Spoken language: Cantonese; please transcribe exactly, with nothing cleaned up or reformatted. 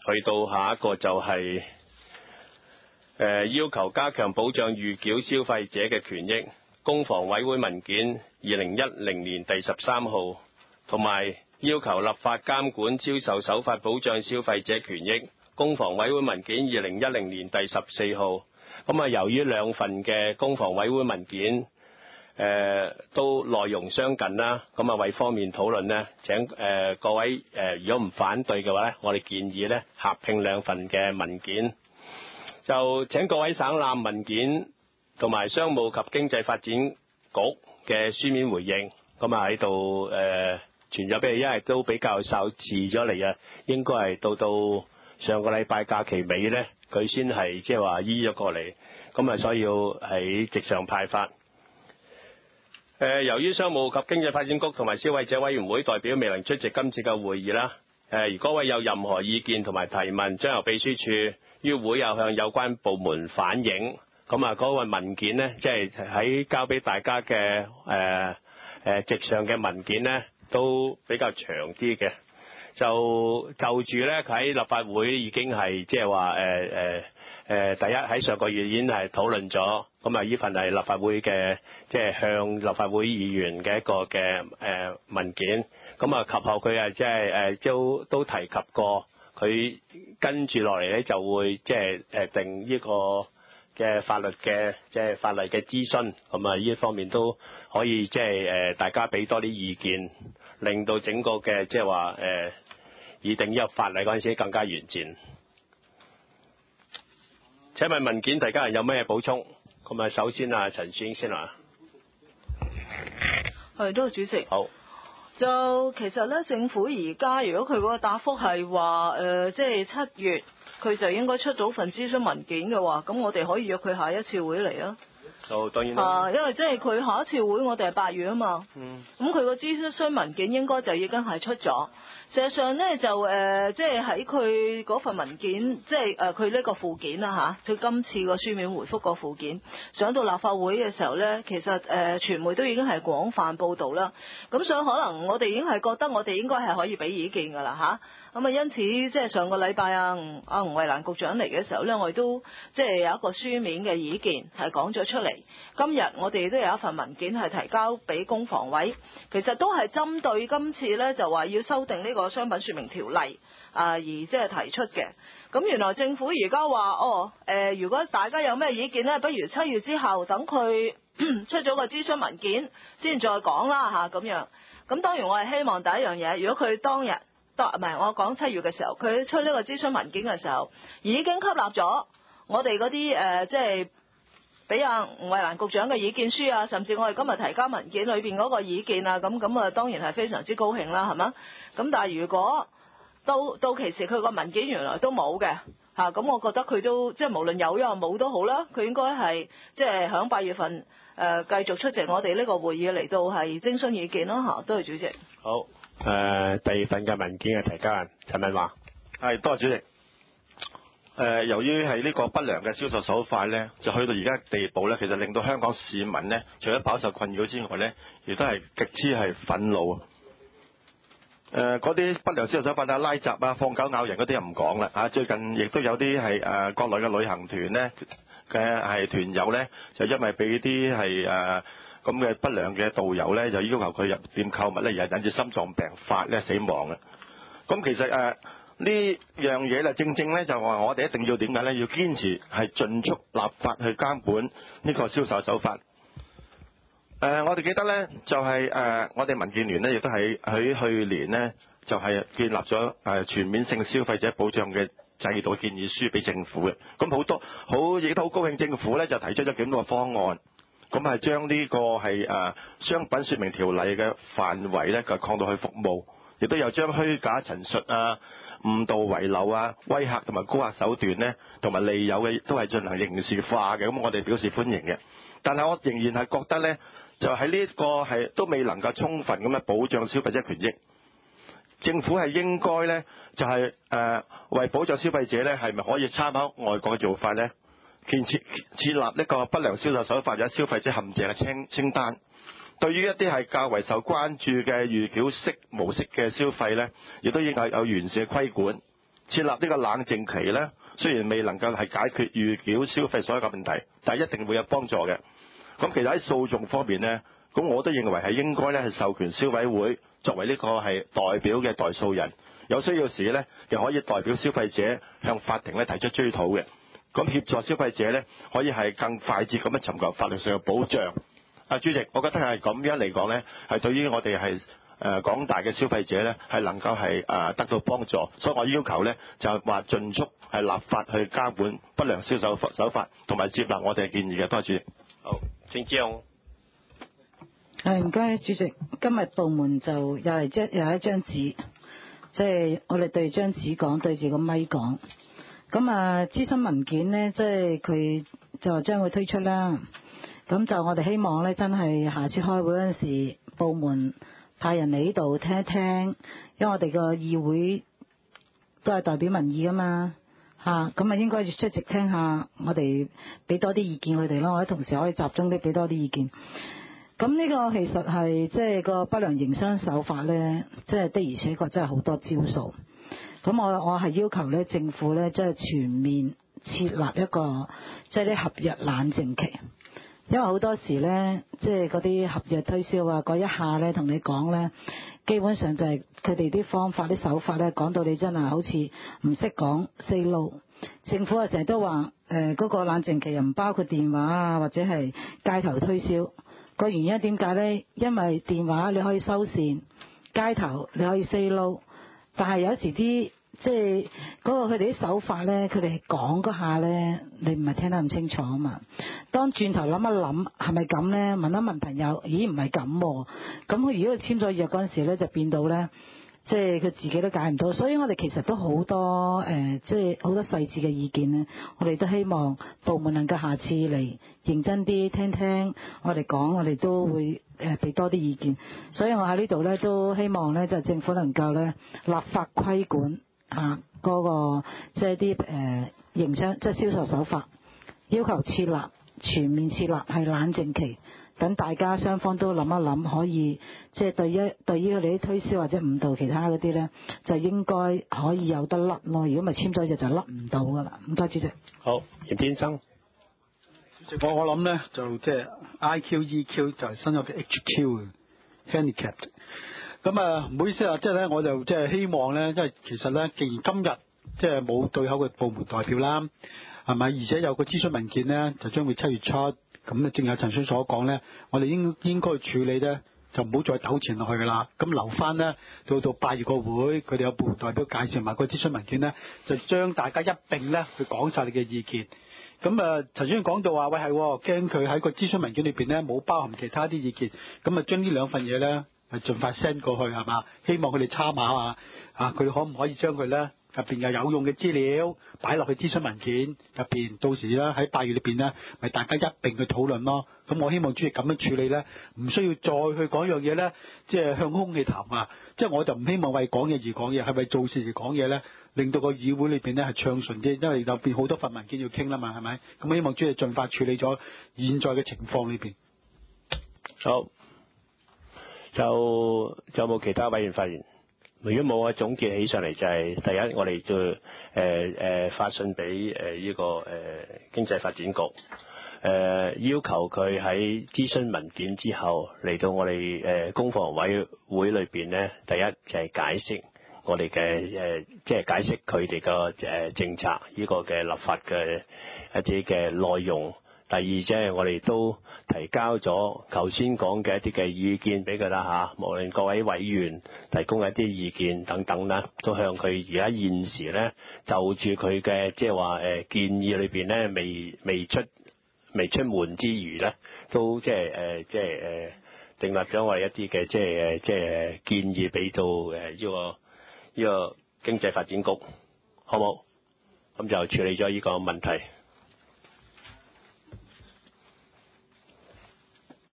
去到下一個就係、是呃、要求加強保障預繳消費者嘅權益，公房委會文件二零一零年第十三號，同埋要求立法監管銷售手法，保障消費者權益，公房委會文件二零一零年第十四號。咁啊，由於兩份嘅公房委會文件，誒、呃、都內容相近啦，咁啊為方便討論呢，請誒、呃、各位誒、呃、如果唔反對嘅話咧，我哋建議咧合併兩份嘅文件，就請各位省覽文件同埋商務及經濟發展局嘅書面回應，咁啊喺度誒傳咗俾你，因為都比較稍遲咗嚟啊，應該係到到上個禮拜假期尾咧，佢先係即係話依咗過嚟，咁啊所以要喺直上派發。誒、呃，由於商務及經濟發展局同埋消費者委員會代表未能出席今次嘅會議啦，誒、呃，如果位有任何意見同埋提問，將由秘書處於會後向有關部門反映。咁啊，嗰個文件呢，即係喺交俾大家嘅誒誒直上嘅文件呢，都比較長啲嘅。就就住咧，佢喺立法會已經係即係話誒誒誒，第一喺上個月已經係討論咗，咁啊呢份係立法會嘅即係向立法會議員嘅一個嘅誒、呃、文件，咁啊及後佢啊即係誒都都提及過，佢跟住落嚟咧就會即係誒定呢個嘅法律嘅即係法例嘅諮詢，咁啊呢一方面都可以即係誒大家俾多啲意見，令到整個嘅即係話誒擬定呢個法例嗰陣時更加完善。請問文件大家人有咩補充？咁啊，首先啊，陳樹英先啦。 係，多謝主席。 好。 就其實咧，政府而家如果佢嗰個答覆係話誒，即係七月佢就應該出到份諮詢文件嘅話，咁我哋可以約佢下一次會嚟啊。 就當然啦。 啊，因為即係佢下一次會，我哋係八月啊嘛。 嗯。 咁佢個諮詢文件應該就已經係出咗。事實上咧，就誒，即係喺佢嗰份文件，即係誒佢呢個附件啦嚇，佢今次個書面回覆個附件上到立法會嘅時候咧，其實誒、呃、傳媒都已經係廣泛報導啦。咁所以可能我哋已經係覺得我哋應該係可以俾意見㗎啦嚇。咁啊，因此即係上個禮拜啊，阿吳慧蘭局長嚟嘅時候咧，我哋都即係有一個書面嘅意見係講咗出嚟。今日我哋都有一份文件係提交俾公房委，其實都係針對今次咧就話要修訂呢個商品說明條例啊，而即係提出嘅。咁原來政府而家話哦，誒、呃，如果大家有咩意見咧，不如七月之後等佢出咗個諮詢文件先再講啦吓，咁樣。咁當然我係希望第一樣嘢，如果佢當日當唔係我講七月嘅時候，佢出呢個諮詢文件嘅時候，已經吸納咗我哋嗰啲誒，即係俾阿吳慧蘭局長嘅意見書啊，甚至我哋今日提交文件裏邊嗰個意見啊，咁咁啊，當然係非常之高興啦，係嘛？咁但係如果到到其時佢個文件原來都冇嘅嚇，咁、啊、我覺得佢都即係無論有又冇都好啦，佢應該係即係響八月份誒、呃、繼續出席我哋呢個會議嚟到係徵詢意見咯嚇。多謝主席。 好，誒、呃、第二份嘅文件嘅提交人陳文華。 係，多謝主席。誒、呃，由於係呢個不良嘅銷售手法咧，就去到而家地步咧，其實令到香港市民咧，除咗飽受困擾之外咧，亦都係極之係憤怒。誒，嗰啲不良銷售手法啊，拉閘啊，放狗咬人嗰啲又唔講啦嚇。最近亦都有啲係誒國內嘅旅行團咧嘅係團友咧，就因為俾啲係誒咁嘅不良嘅導遊咧，就要求佢入店購物咧，而係引致心臟病發咧死亡嘅。咁其實誒。呃呢樣嘢咧，正正咧就話我哋一定要點解咧？要堅持係盡速立法去監管呢個銷售手法。誒、呃，我哋記得咧，就係、是、誒、呃，我哋民建聯咧，亦都係喺去年呢，就係、是、建立咗誒、呃、全面性消費者保障嘅制度建議書俾政府嘅。咁好多好亦都好高興，政府咧就提出咗幾個方案，咁係將呢個係誒、呃、商品說明條例嘅範圍咧，就擴到去服務，亦都有將虛假陳述啊、誤導遺漏啊、威嚇同埋高壓手段呢，同埋利誘嘅都係進行刑事化嘅，咁我哋表示歡迎嘅。但係我仍然係覺得呢，就喺呢個係都未能夠充分咁樣保障消費者權益。政府係應該呢，就係、是、誒、呃、為保障消費者呢，係咪可以參考外國嘅做法呢？建設設立呢個不良銷售手法或者消費者陷阱嘅清清單。對於一啲係較為受關注嘅預繳式模式嘅消費呢，亦都應該有完善嘅規管， 設立呢個冷靜期咧，雖然未能夠係解決預繳消費所有嘅問題，但係一定會有幫助嘅。咁其實喺訴訟方面咧，咁我都認為係應該咧係授權消委會作為呢個係代表嘅代訴人，有需要時咧又可以代表消費者向法庭咧提出追討嘅。咁協助消費者咧可以係更快捷咁樣尋求法律上嘅保障。啊，主席，我覺得係咁樣嚟講咧，係對於我哋係誒廣大嘅消費者咧係能夠係誒得到幫助，所以我要求咧就係話盡速係立法去監管不良銷售手法，同埋接納我哋嘅建議嘅。多謝主席。 好，鄭志勇。 係唔該，主席。今日部門就又係張又係一張紙，即係我哋對張紙講，對住個咪講。咁啊，諮詢文件呢，即係佢就將會推出啦。咁就我哋希望呢，真係下次開會嗰陣時，部門派人嚟呢度聽一聽，因為我哋個議會都係代表民意噶嘛，嚇咁啊應該要出席聽下，我哋俾多啲意見佢哋咯，我哋同時可以集中啲俾多啲意見。咁呢個其實係即係個不良營商手法呢，即係的而且確真係好多招數。咁我我係要求呢政府呢，即係全面設立一個即係啲合約冷靜期，因為好多時呢，即係嗰啲合約推銷啊，嗰一下呢同你講呢，基本上就係佢哋啲方法啲手法呢，講到你真係好似唔識講 say no。政府啊成日都話誒嗰個冷靜期又唔包括電話啊，或者係街頭推銷。個原因點解呢？因為電話你可以收線，街頭你可以 say no， 但係有時啲即係嗰個佢哋啲手法呢，佢哋講嗰下呢，你唔係聽得咁清楚啊嘛。當轉頭諗一諗係咪咁呢？問一問朋友，咦唔係咁喎？咁佢如果佢簽咗約嗰陣時呢，就變到呢，即係佢自己都解唔到。所以我哋其實都好多誒，即係好多細緻嘅意見呢，我哋都希望部門能夠下次嚟認真啲聽聽我哋講，我哋都會誒俾多啲意見。所以我喺呢度呢，都希望呢，就政府能夠呢立法規管嚇嗰個即係啲誒營商即係銷售手法，要求設立全面設立係冷靜期，等大家雙方都諗一諗，可以即係對於對於佢哋啲推銷或者誤導其他嗰啲呢，就應該可以有得甩咯。如果咪簽咗就就甩唔到噶啦。唔該，主席。 好，嚴天生。 主席，我我諗咧就即係 I Q E Q 就係新有嘅 H Q 嘅 handicap。咁啊，唔好意思啊，即係咧我就即係希望咧，即係其實咧，既然今日即係冇對口嘅部門代表啦，係咪？而且有個諮詢文件咧，就將會七月初，咁啊，正如陳叔所講咧，我哋應應該處理咧，就唔好再糾纏落去噶啦。咁留翻咧，到到八月個會，佢哋有部門代表介紹埋個諮詢文件咧，就將大家一併咧去講晒你嘅意見。咁啊，陳主任講到話，喂係驚佢喺個諮詢文件裏邊咧冇包含其他啲意見，咁啊將呢兩份嘢咧係盡快 send 過去係嘛？希望佢哋參考下啊，佢哋可唔可以將佢咧入邊有有用嘅資料擺落去諮詢文件入邊，到時咧喺八月裏邊咧，咪大家一併去討論咯。咁我希望主席咁樣處理咧，唔需要再去講樣嘢咧，即係向空氣談啊！即係我就唔希望為講嘢而講嘢，係為做事而講嘢咧，令到個議會裏邊咧係暢順啲，因為有邊好多份文件要傾啦嘛，係咪？咁希望主席盡快處理咗現在嘅情況裏邊。 好，就就冇其他委員發言。如果冇，我總結起上嚟就係、是、第一，我哋就誒誒發信俾誒呢個誒、呃、經濟發展局，誒、呃、要求佢喺諮詢文件之後嚟到我哋誒、呃、公房委會裏邊咧，第一就係、是、解釋我哋嘅誒，即係解釋佢哋個誒政策呢、這個嘅立法嘅一啲嘅內容。第二即係我哋都提交咗頭先講嘅一啲嘅意見俾佢啦嚇，無論各位委員提供一啲意見等等啦，都向佢而家現時咧就住佢嘅即係話誒建議裏邊咧未未出未出門之餘咧，都即係誒即係誒訂立咗我哋一啲嘅即係誒即係建議俾到誒呢個呢個經濟發展局，好冇？咁就處理咗呢個問題。